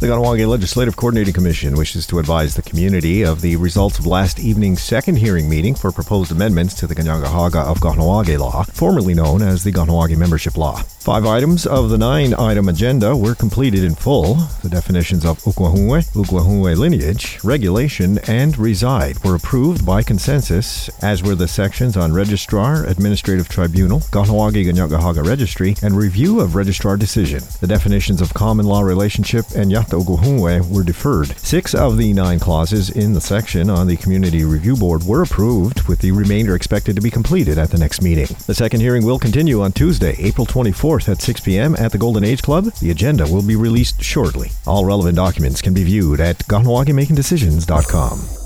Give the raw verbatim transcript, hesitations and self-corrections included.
The Kahnawake Legislative Coordinating Commission wishes to advise the community of the results of last evening's second hearing meeting for proposed amendments to the Kanien'kehá:ka of Kahnawake Law, formerly known as the Kahnawake Membership Law. Five items of the nine-item agenda were completed in full. The definitions of Ukwahuwe, Ukwahuwe lineage, regulation, and reside were approved by consensus, as were the sections on Registrar, Administrative Tribunal, Kahnawake Kanien'kehá:ka Registry, and review of Registrar decision. The definitions of common law relationship and Yata Ukwahuwe were deferred. Six of the nine clauses in the section on the Community Review Board were approved, with the remainder expected to be completed at the next meeting. The second hearing will continue on Tuesday, April twenty-fourth at six p.m. at the Golden Age Club. The agenda will be released shortly. All relevant documents can be viewed at Kahnawake Making Decisions dot com.